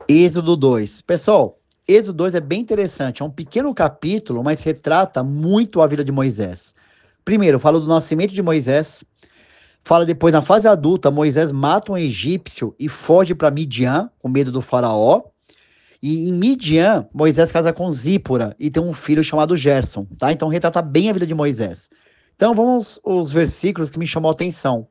Êxodo 2. Pessoal, Êxodo 2 é bem interessante. É um pequeno capítulo, mas retrata muito a vida de Moisés. Primeiro, fala do nascimento de Moisés. Fala depois, na fase adulta, Moisés mata um egípcio e foge para Midian, com medo do faraó. E em Midian, Moisés casa com Zípora e tem um filho chamado Gerson, tá? Então retrata bem a vida de Moisés. Então vamos aos versículos que me chamou a atenção.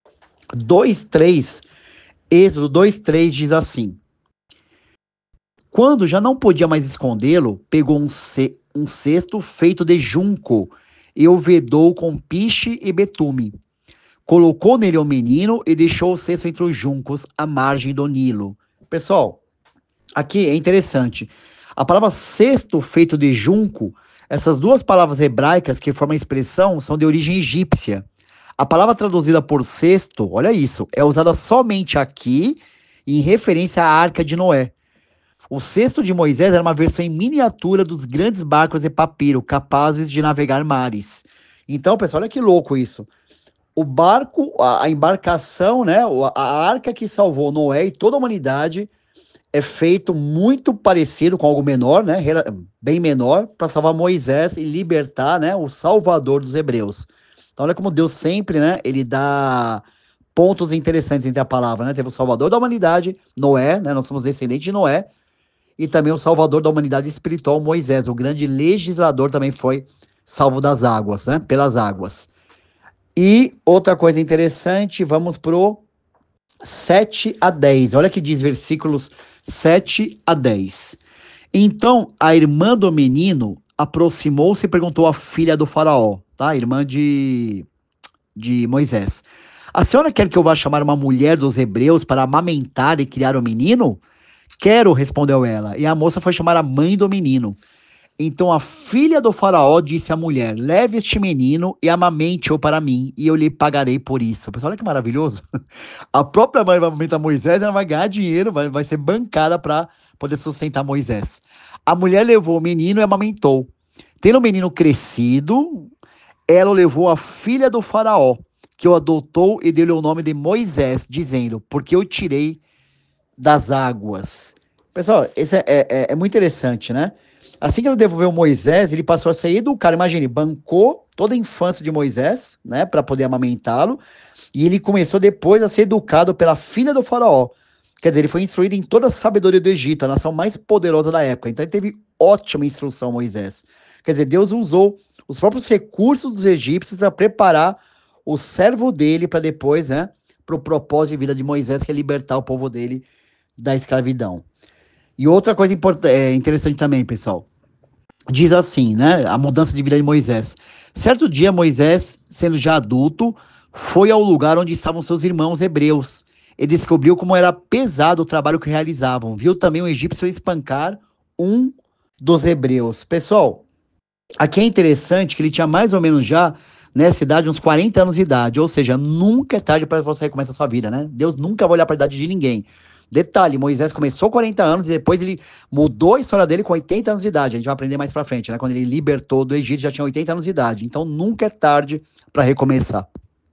2:3, Êxodo 2:3 diz assim: Quando já não podia mais escondê-lo, pegou um cesto feito de junco e o vedou com piche e betume. Colocou nele o menino e deixou o cesto entre os juncos à margem do Nilo. Pessoal, aqui é interessante. A palavra cesto feito de junco, essas duas palavras hebraicas que formam a expressão são de origem egípcia. A palavra traduzida por cesto, olha isso, é usada somente aqui em referência à Arca de Noé. O cesto de Moisés era uma versão em miniatura dos grandes barcos de papiro, capazes de navegar mares. Então, pessoal, olha que louco isso. O barco, a embarcação, né, a arca que salvou Noé e toda a humanidade é feito muito parecido com algo menor, né, bem menor, para salvar Moisés e libertar, né, o salvador dos hebreus. Então, olha como Deus sempre, né, ele dá pontos interessantes entre a palavra, né? Teve o salvador da humanidade, Noé, né, nós somos descendentes de Noé, e também o salvador da humanidade espiritual, Moisés, o grande legislador, também foi salvo das águas, né, pelas águas. E outra coisa interessante, vamos pro 7-10. Olha que diz versículos 7-10. Então a irmã do menino aproximou-se e perguntou à filha do faraó, tá? Irmã de Moisés. A senhora quer que eu vá chamar uma mulher dos hebreus para amamentar e criar o menino? Quero, respondeu ela. E a moça foi chamar a mãe do menino. Então a filha do faraó disse à mulher: leve este menino e amamente-o para mim, e eu lhe pagarei por isso. Pessoal, olha que maravilhoso. A própria mãe vai amamentar Moisés, ela vai ganhar dinheiro, vai ser bancada para poder sustentar Moisés. A mulher levou o menino e amamentou. Tendo o menino crescido, ela o levou à filha do faraó, que o adotou e deu-lhe o nome de Moisés, dizendo: porque eu tirei das águas. Pessoal, isso é muito interessante, né? Assim que ele devolveu Moisés, ele passou a ser educado. Imagine, bancou toda a infância de Moisés, né, para poder amamentá-lo, e ele começou depois a ser educado pela filha do faraó. Quer dizer, ele foi instruído em toda a sabedoria do Egito, a nação mais poderosa da época. Então ele teve ótima instrução, Moisés. Quer dizer, Deus usou os próprios recursos dos egípcios a preparar o servo dele para depois, né, para o propósito de vida de Moisés, que é libertar o povo dele da escravidão. E outra coisa interessante também, pessoal, diz assim, né, a mudança de vida de Moisés. Certo dia, Moisés, sendo já adulto, foi ao lugar onde estavam seus irmãos hebreus e descobriu como era pesado o trabalho que realizavam. Viu também um egípcio espancar um dos hebreus. Pessoal, aqui é interessante que ele tinha mais ou menos já, nessa idade, uns 40 anos de idade. Ou seja, nunca é tarde para você recomeçar a sua vida, né? Deus nunca vai olhar para a idade de ninguém. Detalhe, Moisés começou 40 anos e depois ele mudou a história dele com 80 anos de idade. A gente vai aprender mais pra frente, né? Quando ele libertou do Egito, já tinha 80 anos de idade. Então nunca é tarde para recomeçar.